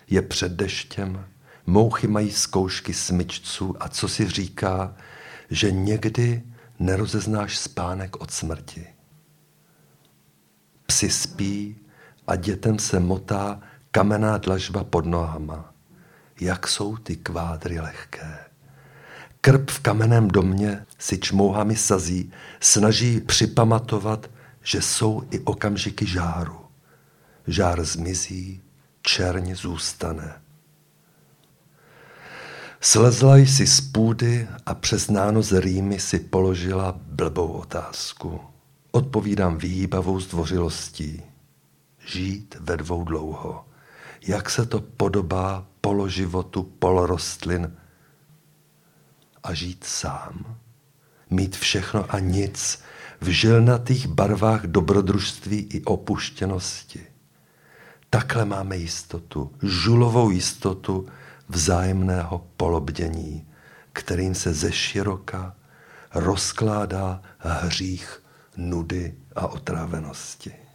je před deštěm, mouchy mají zkoušky smyčců a co si říká, že někdy nerozeznáš spánek od smrti. Psi spí a dětem se motá kamenná dlažba pod nohama. Jak jsou ty kvádry lehké. Krb v kamenném domě si čmouhami sazí, snaží připamatovat, že jsou i okamžiky žáru. Žár zmizí, čerň zůstane. Slezla jsi z půdy a přes nános rýmy si položila blbou otázku. Odpovídám vyhýbavou zdvořilostí. Žít ve dvou dlouho. Jak se to podobá položivotu polorostlin a žít sám? Mít všechno a nic v žilnatých barvách dobrodružství i opuštěnosti. Takhle máme jistotu, žulovou jistotu vzájemného polobdění, kterým se zeširoka rozkládá hřích nudy a otrávenosti.